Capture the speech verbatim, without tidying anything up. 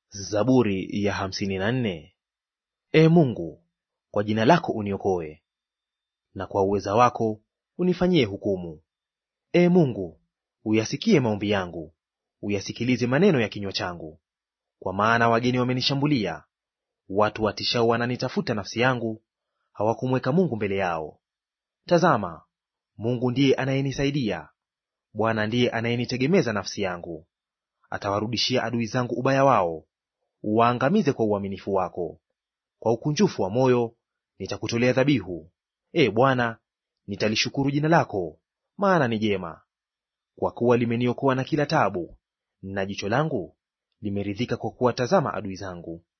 Zaburi ya hamsini na nne. Ee Mungu, kwa jina lako uniokoe, na kwa uweza wako unifanyie hukumu. Ee Mungu, uyasikie maombi yangu, uyasikilize maneno ya kinywa changu. Kwa maana wageni wamenishambulia, watu watishao wananitafuta nafsi yangu, hawakumweka Mungu mbele yao. Tazama, Mungu ndiye anayenisaidia, Bwana ndiye anayenitegemeza nafsi yangu. Atawarudishia adui zangu ubaya wao, uwaangamize kwa uaminifu wako. Kwa ukunjufu wa moyo nitakutolea dhabihu, Ee Bwana, nitalishukuru jina lako, maana ni jema. Kwa kuwa limeniokoa na kila taabu, na jicho langu limeridhika kwa kuwatazama adui zangu.